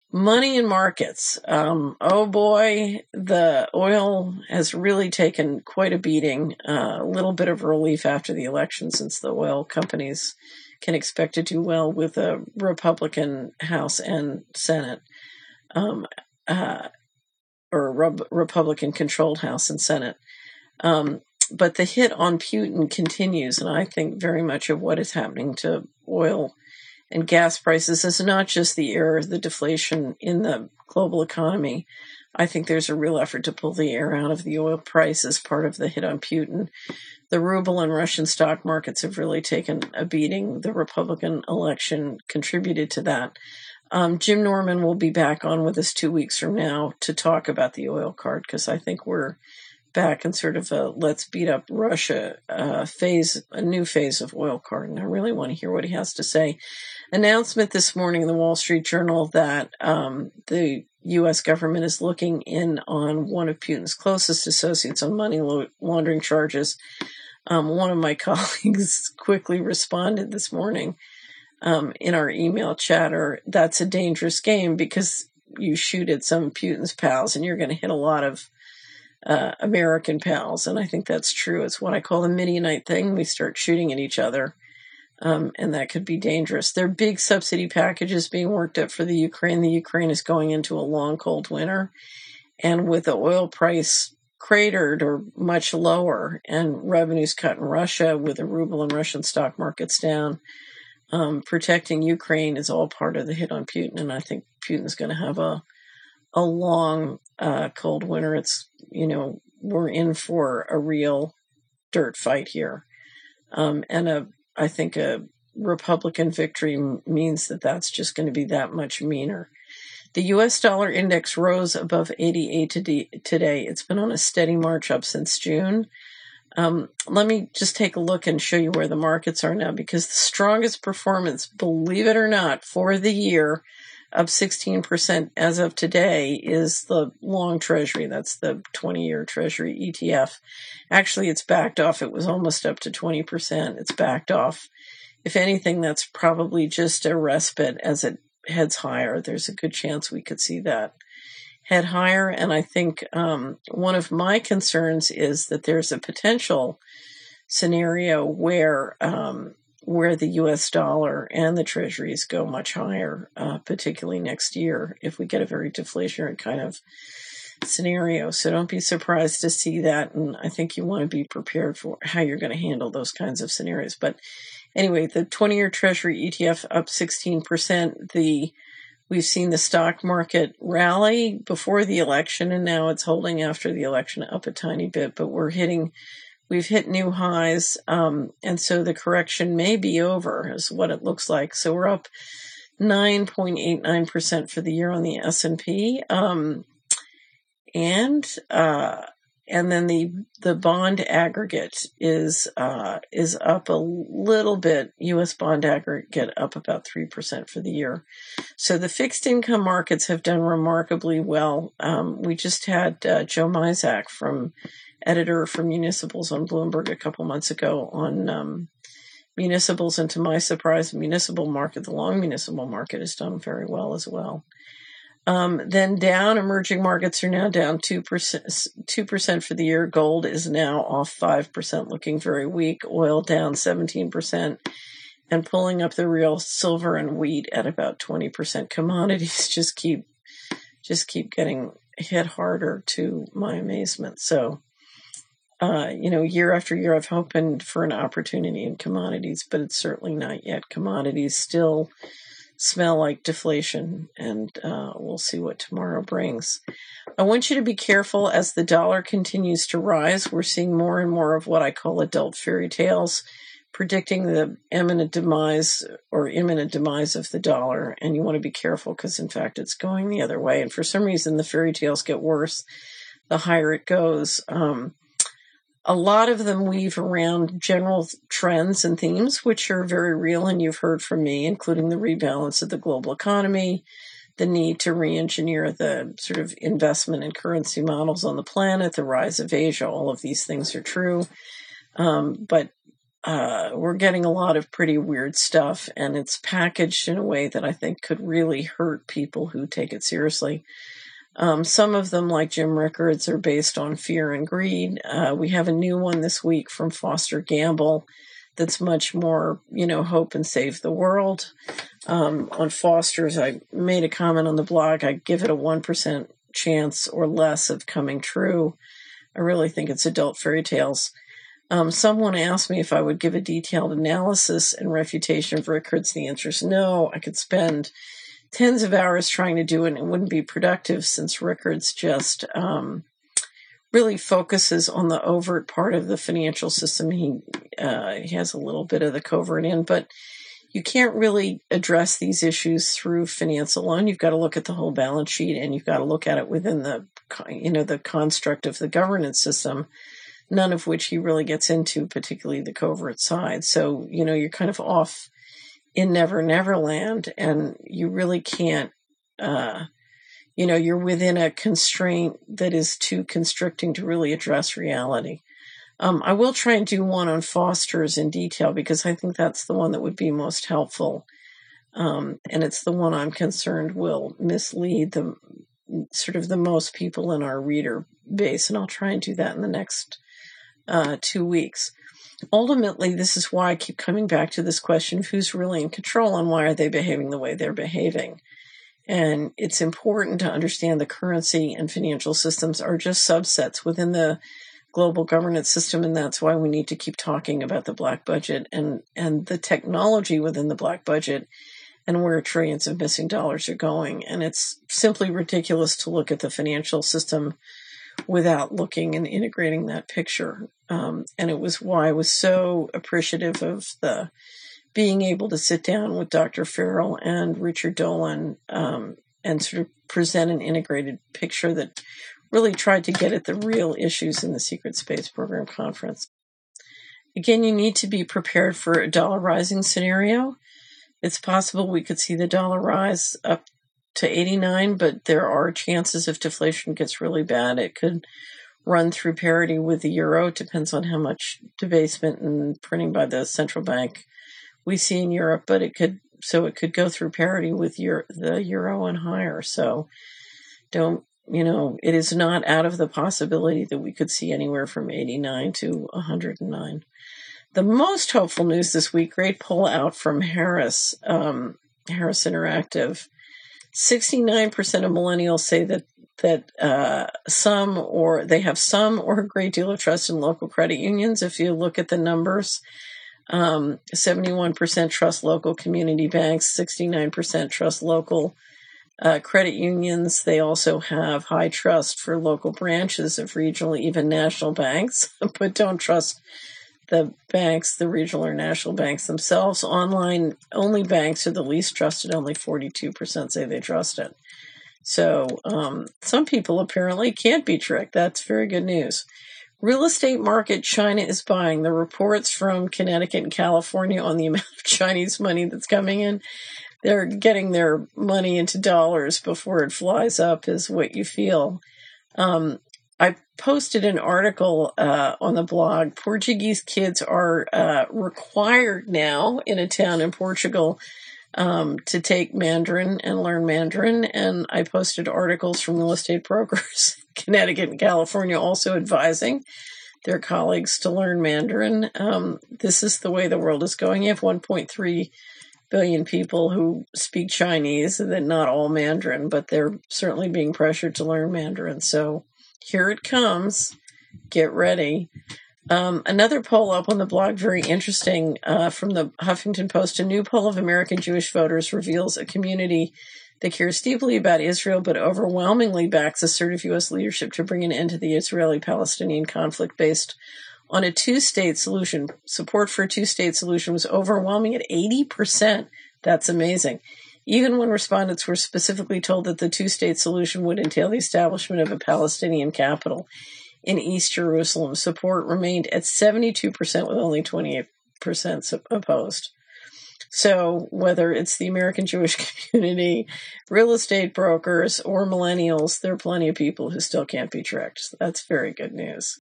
Money in markets. Oh boy, the oil has really taken quite a beating. A little bit of relief after the election, since the oil companies can expect to do well with a Republican House and Senate, or Republican-controlled House and Senate. But the hit on Putin continues, and I think very much of what is happening to oil and gas prices is not just the deflation in the global economy. I think there's a real effort to pull the air out of the oil price as part of the hit on Putin. The ruble and Russian stock markets have really taken a beating. The Republican election contributed to that. Jim Norman will be back on with us 2 weeks from now to talk about the oil card, because I think we're back in sort of a let's beat up Russia phase, a new phase of oil card. And I really want to hear what he has to say. Announcement this morning in the Wall Street Journal that the U.S. government is looking in on one of Putin's closest associates on money laundering charges. One of my colleagues quickly responded this morning in our email chatter, that's a dangerous game because you shoot at some of Putin's pals and you're going to hit a lot of American pals. And I think that's true. It's what I call the Midianite thing. We start shooting at each other. And that could be dangerous. There are big subsidy packages being worked up for the Ukraine. The Ukraine is going into a long, cold winter. And with the oil price cratered or much lower and revenues cut in Russia with the ruble and Russian stock markets down, protecting Ukraine is all part of the hit on Putin. And I think Putin's going to have a long, cold winter. It's, we're in for a real dirt fight here. I think a Republican victory means that that's just going to be that much meaner. The U.S. dollar index rose above 88 today. It's been on a steady march up since June. Let me just take a look and show you where the markets are now, because the strongest performance, believe it or not, for the year, up 16% as of today, is the long Treasury. That's the 20-year Treasury ETF. Actually, it's backed off. It was almost up to 20%. It's backed off. If anything, that's probably just a respite as it heads higher. There's a good chance we could see that head higher. And I think one of my concerns is that there's a potential scenario where the U.S. dollar and the treasuries go much higher, particularly next year, if we get a very deflationary kind of scenario. So don't be surprised to see that. And I think you want to be prepared for how you're going to handle those kinds of scenarios. But anyway, the 20-year Treasury ETF up 16%. We've seen the stock market rally before the election, and now it's holding after the election up a tiny bit, but we've hit new highs, and so the correction may be over, is what it looks like. So we're up 9.89% for the year on the S&P, and then the bond aggregate is up a little bit. U.S. bond aggregate up about 3% for the year. So the fixed income markets have done remarkably well. We just had Joe Mizak, editor for Municipals on Bloomberg a couple months ago, on municipals, and to my surprise, the long municipal market has done very well as well. Then down, emerging markets are now down 2% for the year. Gold is now off 5%, looking very weak. Oil down 17%, and pulling up the real silver and wheat at about 20%. Commodities just keep getting hit harder, to my amazement. So, year after year, I've hoped for an opportunity in commodities, but it's certainly not yet. Commodities still smell like deflation, and we'll see what tomorrow brings. I want you to be careful as the dollar continues to rise. We're seeing more and more of what I call adult fairy tales, predicting the imminent demise of the dollar, and you want to be careful because, in fact, it's going the other way. And for some reason, the fairy tales get worse the higher it goes. A lot of them weave around general trends and themes, which are very real, and you've heard from me, including the rebalance of the global economy, the need to re-engineer the sort of investment and currency models on the planet, the rise of Asia. All of these things are true. But we're getting a lot of pretty weird stuff, and it's packaged in a way that I think could really hurt people who take it seriously. Some of them, like Jim Rickards, are based on fear and greed. We have a new one this week from Foster Gamble that's much more, hope and save the world. On Foster's, I made a comment on the blog. I give it a 1% chance or less of coming true. I really think it's adult fairy tales. Someone asked me if I would give a detailed analysis and refutation of Rickards. The answer is no. I could spend tens of hours trying to do it, and it wouldn't be productive, since Rickards just really focuses on the overt part of the financial system. He has a little bit of the covert in, but you can't really address these issues through finance alone. You've got to look at the whole balance sheet, and you've got to look at it within the construct of the governance system, none of which he really gets into, particularly the covert side. So, you're kind of off in Never Never Land, and you really can't, you're within a constraint that is too constricting to really address reality. I will try and do one on Foster's in detail, because I think that's the one that would be most helpful. And it's the one I'm concerned will mislead the most people in our reader base. And I'll try and do that in the next 2 weeks. Ultimately, this is why I keep coming back to this question of who's really in control and why are they behaving the way they're behaving. And it's important to understand the currency and financial systems are just subsets within the global governance system, and that's why we need to keep talking about the black budget and the technology within the black budget and where trillions of missing dollars are going. And it's simply ridiculous to look at the financial system without looking and integrating that picture. And it was why I was so appreciative of the being able to sit down with Dr. Farrell and Richard Dolan and sort of present an integrated picture that really tried to get at the real issues in the Secret Space Program Conference. Again, you need to be prepared for a dollar rising scenario. It's possible we could see the dollar rise up to 89, but there are chances if deflation gets really bad, it could run through parity with the euro. It depends on how much debasement and printing by the central bank we see in Europe, but it could go through parity with the euro and higher. So it is not out of the possibility that we could see anywhere from 89 to 109. The most hopeful news this week, great poll out from Harris Interactive. 69% of millennials say that they have some or a great deal of trust in local credit unions. If you look at the numbers, 71% trust local community banks, 69% trust local credit unions. They also have high trust for local branches of regional, even national banks, but don't trust the banks, the regional or national banks themselves. Online only banks are the least trusted. Only 42% say they trust it. So some people apparently can't be tricked. That's very good news. Real estate market, China is buying. The reports from Connecticut and California on the amount of Chinese money that's coming in, they're getting their money into dollars before it flies up, is what you feel. I posted an article on the blog. Portuguese kids are required now in a town in Portugal to take Mandarin and learn Mandarin. And I posted articles from real estate brokers in Connecticut and California also advising their colleagues to learn Mandarin. This is the way the world is going. You have 1.3 billion people who speak Chinese, and then not all Mandarin, but they're certainly being pressured to learn Mandarin. So here it comes. Get ready. Another poll up on the blog, very interesting, from the Huffington Post. A new poll of American Jewish voters reveals a community that cares deeply about Israel, but overwhelmingly backs assertive U.S. leadership to bring an end to the Israeli-Palestinian conflict based on a two-state solution. Support for a two-state solution was overwhelming at 80%. That's amazing. Even when respondents were specifically told that the two-state solution would entail the establishment of a Palestinian capital in East Jerusalem, support remained at 72%, with only 28% opposed. So whether it's the American Jewish community, real estate brokers, or millennials, there are plenty of people who still can't be tricked. That's very good news.